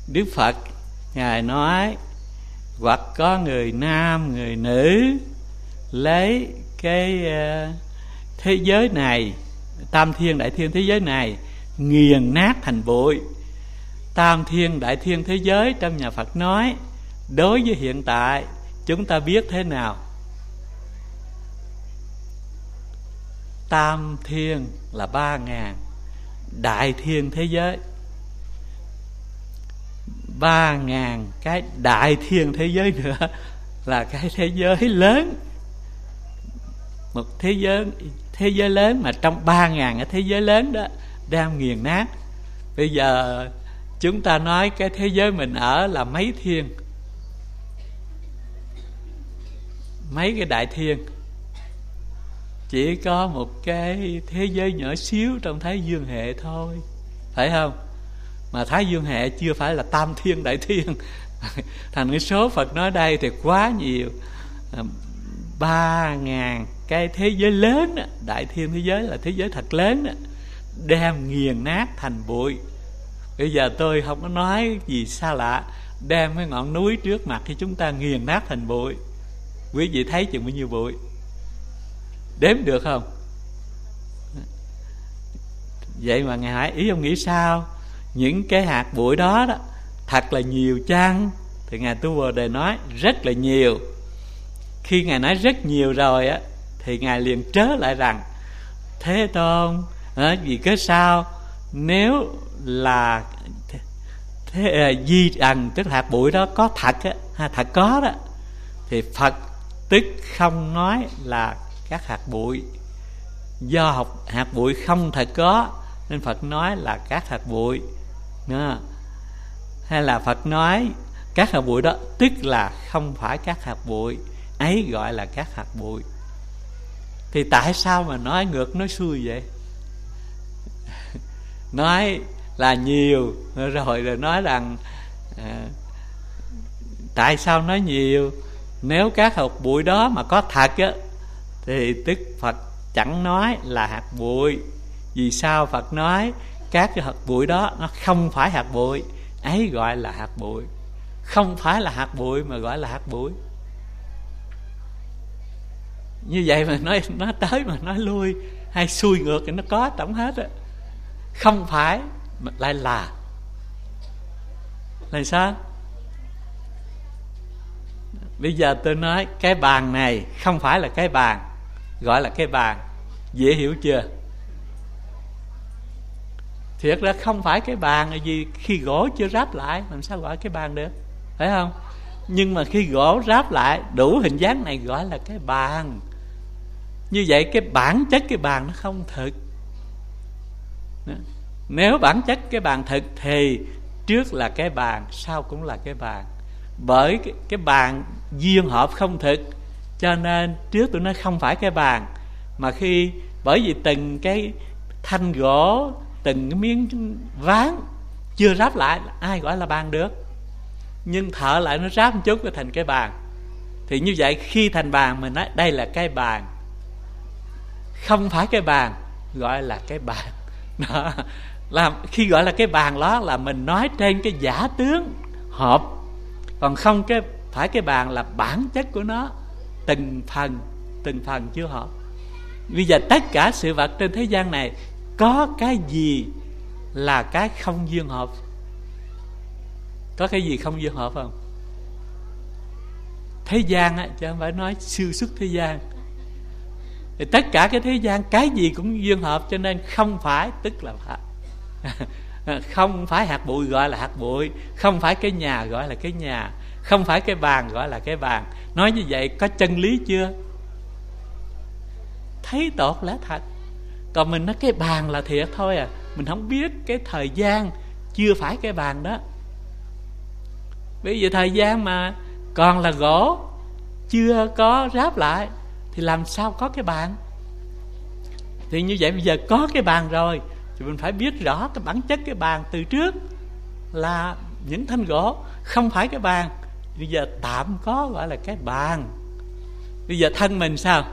Đức Phật Ngài nói hoặc có người nam người nữ lấy cái thế giới này, tam thiên đại thiên thế giới này, nghiền nát thành bụi. Tam thiên đại thiên thế giới trong nhà Phật nói, đối với hiện tại chúng ta biết thế nào? Tam thiên là 3.000 đại thiên thế giới, 3.000 cái đại thiên thế giới nữa là cái thế giới lớn. Một thế giới lớn mà trong 3.000 cái thế giới lớn đó đang nghiền nát. Bây giờ chúng ta nói cái thế giới mình ở là mấy thiên, mấy cái đại thiên. Chỉ có một cái thế giới nhỏ xíu trong Thái Dương hệ thôi, phải không? Mà Thái Dương hệ chưa phải là tam thiên đại thiên. Thành cái số Phật nói đây thì quá nhiều. 3.000 cái thế giới lớn đó, đại thiên thế giới là thế giới thật lớn đó, đem nghiền nát thành bụi. Bây giờ tôi không có nói gì xa lạ, đem cái ngọn núi trước mặt thì chúng ta nghiền nát thành bụi. Quý vị thấy chừng bao nhiêu bụi? Đếm được không? Vậy mà Ngài hỏi ý ông nghĩ sao? Những cái hạt bụi đó đó thật là nhiều chăng? Thì Ngài Tu Bồ Đề nói rất là nhiều. Khi Ngài nói rất nhiều rồi á, thì Ngài liền trớ lại rằng: Thế Tôn, vì cớ sao? Nếu là di trần, tức hạt bụi đó có thật á, thật có đó, thì Phật tức không nói là các hạt bụi. Do hạt bụi không thật có nên Phật nói là các hạt bụi. Hay là Phật nói các hạt bụi đó tức là không phải các hạt bụi, ấy gọi là các hạt bụi. Thì tại sao mà nói ngược nói xuôi vậy? Nói là nhiều rồi nói rằng tại sao nói nhiều? Nếu các hạt bụi đó mà có thật á, thì tức Phật chẳng nói là hạt bụi. Vì sao Phật nói các cái hạt bụi đó nó không phải hạt bụi, ấy gọi là hạt bụi. Không phải là hạt bụi mà gọi là hạt bụi. Như vậy mà nói tới mà nói lui hay xuôi ngược thì nó có tổng hết á. Không phải mà lại là sao? Bây giờ tôi nói cái bàn này không phải là cái bàn, gọi là cái bàn. Dễ hiểu chưa? Thiệt ra không phải cái bàn là gì, khi gỗ chưa ráp lại làm sao gọi cái bàn được, phải không? Nhưng mà khi gỗ ráp lại đủ hình dáng này gọi là cái bàn. Như vậy cái bản chất cái bàn nó không thực. Nếu bản chất cái bàn thực thì trước là cái bàn, sau cũng là cái bàn. Bởi cái bàn duyên hợp không thực, cho nên trước tôi nói không phải cái bàn. Mà khi bởi vì từng cái thanh gỗ, từng cái miếng ván chưa ráp lại, ai gọi là bàn được? Nhưng thợ lại nó ráp một chút rồi thành cái bàn. Thì như vậy khi thành bàn mình nói đây là cái bàn, không phải cái bàn gọi là cái bàn. Đó. Là khi gọi là cái bàn đó là mình nói trên cái giả tướng hợp, còn không cái phải cái bàn là bản chất của nó, từng phần chưa hợp. Bây giờ tất cả sự vật trên thế gian này có cái gì là cái không duyên hợp? Có cái gì không duyên hợp không? Thế gian á, chứ không phải nói siêu xuất thế gian. Thì tất cả cái thế gian cái gì cũng duyên hợp, cho nên không phải tức là phải. Không phải hạt bụi gọi là hạt bụi, không phải cái nhà gọi là cái nhà, không phải cái bàn gọi là cái bàn. Nói như vậy có chân lý chưa? Thấy tột lẽ thật. Còn mình nói cái bàn là thiệt thôi à, mình không biết cái thời gian chưa phải cái bàn đó. Bây giờ thời gian mà còn là gỗ, chưa có ráp lại thì làm sao có cái bàn? Thì như vậy bây giờ có cái bàn rồi thì mình phải biết rõ cái bản chất cái bàn từ trước là những thanh gỗ, không phải cái bàn. Bây giờ tạm có gọi là cái bàn. Bây giờ thân mình sao?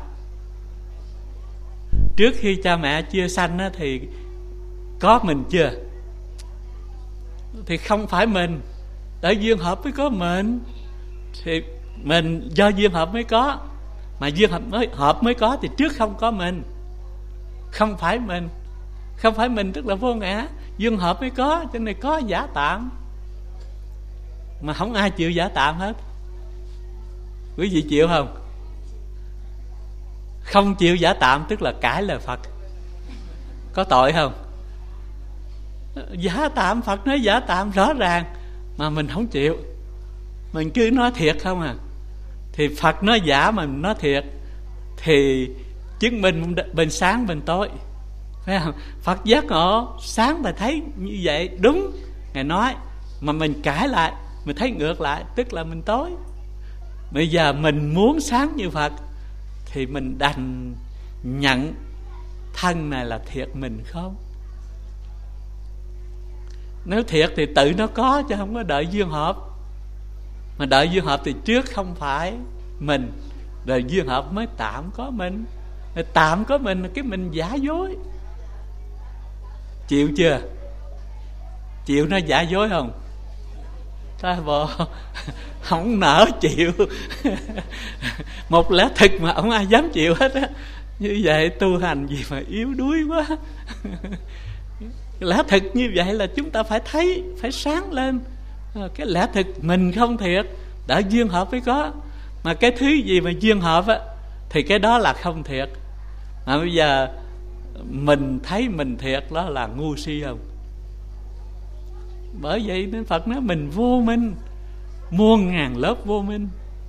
Trước khi cha mẹ chưa sanh thì có mình chưa? Thì không phải mình, Tại duyên hợp mới có mình, thì mình do duyên hợp mới có, mà duyên hợp mới có thì trước không có mình. Không phải mình, không phải mình tức là vô ngã. Duyên hợp mới có, cho nên có giả tạm. Mà không ai chịu giả tạm hết. Quý vị chịu không? Không chịu giả tạm tức là cãi lời Phật. Có tội không? Giả tạm, Phật nói giả tạm rõ ràng, mà mình không chịu, mình cứ nói thiệt không à. Thì Phật nói giả mà mình nói thiệt, thì chứng minh bên sáng bên tối, phải không? Phật giác ngộ sáng là thấy như vậy đúng, Ngài nói, mà mình cãi lại, mình thấy ngược lại, tức là mình tối. Bây giờ mình muốn sáng như Phật thì mình đành nhận thân này là thiệt mình không. Nếu thiệt thì tự nó có, chứ không có đợi duyên hợp. Mà đợi duyên hợp thì trước không phải mình, rồi duyên hợp mới tạm có mình. Rồi tạm có mình là cái mình giả dối. Chịu chưa? Chịu nó giả dối không? Ta bộ không nỡ chịu. Một lẽ thực mà không ai dám chịu hết á. Như vậy tu hành gì mà yếu đuối quá. Lẽ thực như vậy là chúng ta phải thấy, phải sáng lên. Cái lẽ thực mình không thiệt, đã duyên hợp mới có. Mà cái thứ gì mà duyên hợp á, thì cái đó là không thiệt. Mà bây giờ mình thấy mình thiệt, đó là ngu si không? Bởi vậy nên Phật nói mình vô minh, muôn ngàn lớp vô minh.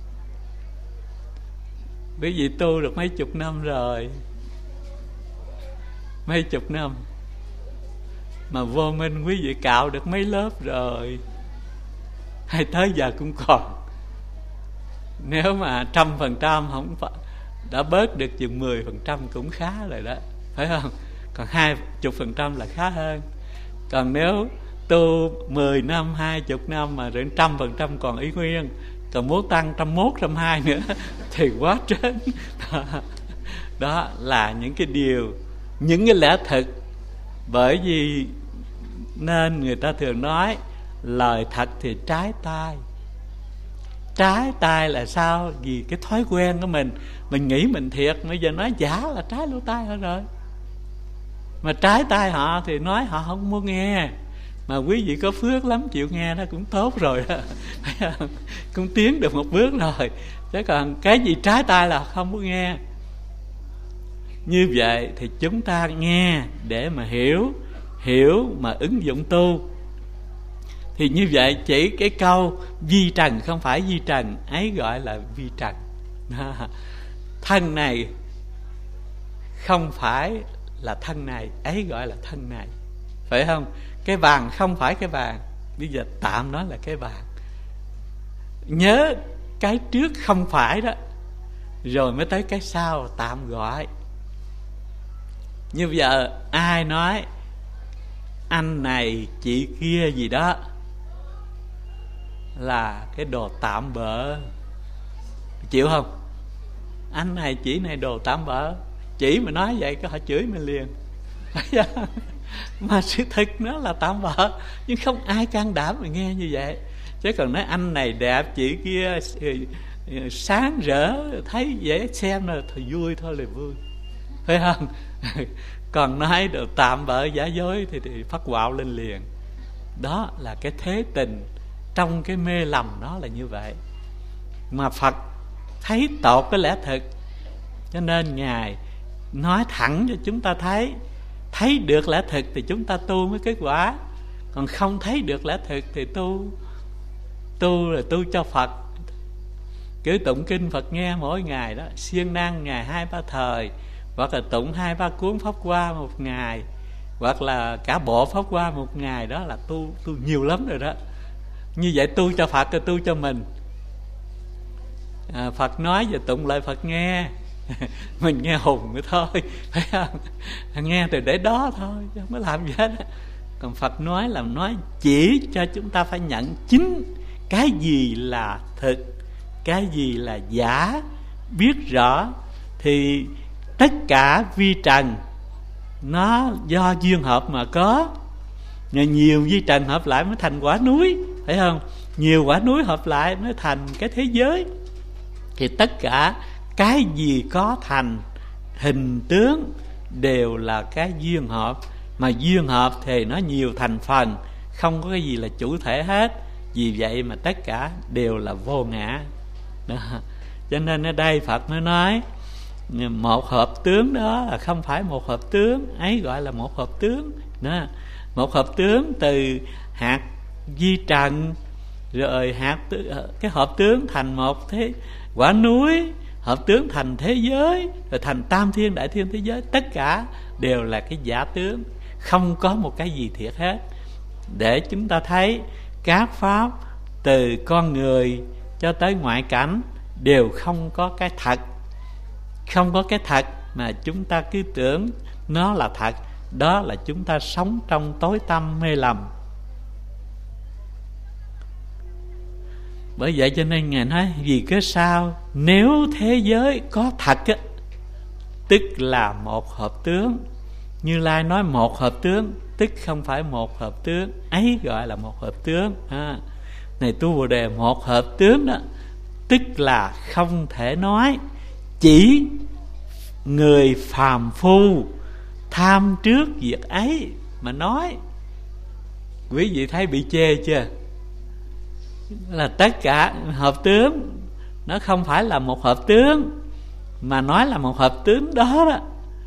Quý vị tu được mấy chục năm rồi, mấy chục năm mà vô minh quý vị cạo được mấy lớp rồi, hay tới giờ cũng còn. Nếu mà 100% không đã bớt được chừng 10% cũng khá rồi đó, phải không? Còn 20% là khá hơn. Còn nếu tu 10 năm, 20 năm mà đến 100% còn ý nguyên, còn muốn tăng 101, 102 nữa thì quá trớn. Đó là những cái điều, những cái lẽ thực. Bởi vì nên người ta thường nói lời thật thì trái tai. Trái tai là sao? Vì cái thói quen của mình nghĩ mình thiệt, bây giờ nói giả là trái lỗ tai họ rồi. Mà trái tai họ thì nói họ không muốn nghe. Mà quý vị có phước lắm, chịu nghe nó cũng tốt rồi đó. Cũng tiến được một bước rồi. Chứ còn cái gì trái tai là không muốn nghe. Như vậy thì chúng ta nghe để mà hiểu mà ứng dụng tu. Thì như vậy chỉ cái câu vi trần không phải vi trần, ấy gọi là vi trần. Thân này không phải là thân này, ấy gọi là thân này, phải không? Cái bàn không phải cái bàn, bây giờ tạm nói là cái bàn. Nhớ cái trước không phải đó, rồi mới tới cái sau tạm gọi. Như giờ ai nói anh này chị kia gì đó là cái đồ tạm bợ, chịu không? Anh này chị này đồ tạm bợ. Chỉ mà nói vậy có họ chửi mình liền. Mà sự thật nó là tạm bợ, nhưng không ai can đảm mà nghe như vậy. Chứ còn nói anh này đẹp, chị kia sáng rỡ, thấy dễ xem là thôi vui thôi là vui, phải không? Còn nói đồ tạm bợ giả dối thì phát quạo lên liền. Đó là cái thế tình trong cái mê lầm, nó là như vậy. Mà Phật thấy tột cái lẽ thực, cho nên Ngài nói thẳng cho chúng ta thấy được lẽ thực thì chúng ta tu mới kết quả. Còn không thấy được lẽ thực thì tu là tu cho Phật. Cứ tụng kinh Phật nghe mỗi ngày đó, siêng năng ngày 2-3 thời, hoặc là tụng 2-3 cuốn Pháp Hoa một ngày, hoặc là cả bộ Pháp Hoa một ngày, đó là tu nhiều lắm rồi đó. Như vậy tu cho Phật rồi tu cho mình. Phật nói và tụng lại Phật nghe. Mình nghe hùng nữa thôi, phải không? Nghe từ để đó thôi, chứ không có làm gì hết. Còn Phật nói là nói chỉ cho chúng ta phải nhận chính cái gì là thực, cái gì là giả, biết rõ. Thì tất cả vi trần nó do duyên hợp mà có. Nhiều vi trần hợp lại mới thành quả núi. phải không? Nhiều quả núi hợp lại mới thành cái thế giới. Thì tất cả cái gì có thành hình tướng đều là cái duyên hợp. Mà duyên hợp thì nó nhiều thành phần, không có cái gì là chủ thể hết. Vì vậy mà tất cả đều là vô ngã đó. Cho nên ở đây Phật mới nói một hợp tướng đó là không phải một hợp tướng, ấy gọi là một hợp tướng đó. Một hợp tướng từ hạt vi trần, rồi cái hợp tướng thành một thế quả núi, hợp tướng thành thế giới, rồi thành tam thiên đại thiên thế giới. Tất cả đều là cái giả tướng, không có một cái gì thiệt hết. Để chúng ta thấy các pháp từ con người cho tới ngoại cảnh đều không có cái thật. Không có cái thật mà chúng ta cứ tưởng nó là thật. Đó là chúng ta sống trong tối tăm mê lầm. Bởi vậy cho nên Ngài nói vì cớ sao nếu thế giới có thật á, tức là một hợp tướng. Như Lai nói một hợp tướng, tức không phải một hợp tướng, ấy gọi là một hợp tướng. Này tu Bồ Đề, một hợp tướng đó tức là không thể nói. Chỉ người phàm phu tham trước việc ấy mà nói. Quý vị thấy bị chê chưa? Là tất cả hợp tướng nó không phải là một hợp tướng, mà nói là một hợp tướng đó đó.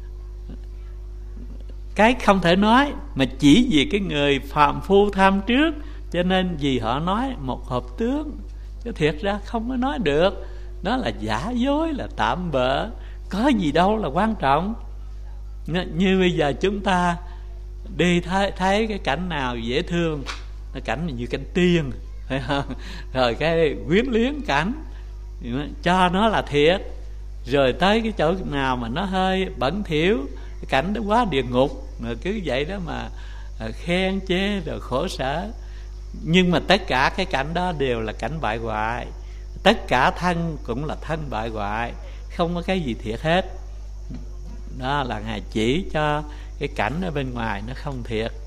Cái không thể nói mà chỉ vì cái người phàm phu tham trước, cho nên vì họ nói một hợp tướng, chứ thiệt ra không có nói được. Đó là giả dối, là tạm bợ, có gì đâu là quan trọng. Như bây giờ chúng ta đi thấy cái cảnh nào dễ thương, cái cảnh như cảnh tiên, phải không? Rồi cái quyến luyến cảnh cho nó là thiệt. Rồi tới cái chỗ nào mà nó hơi bẩn thỉu, cái cảnh đó quá địa ngục, rồi cứ vậy đó mà khen chê rồi khổ sở. Nhưng mà tất cả cái cảnh đó đều là cảnh bại hoại. Tất cả thân cũng là thân bại hoại, không có cái gì thiệt hết. Đó là Ngài chỉ cho cái cảnh ở bên ngoài nó không thiệt.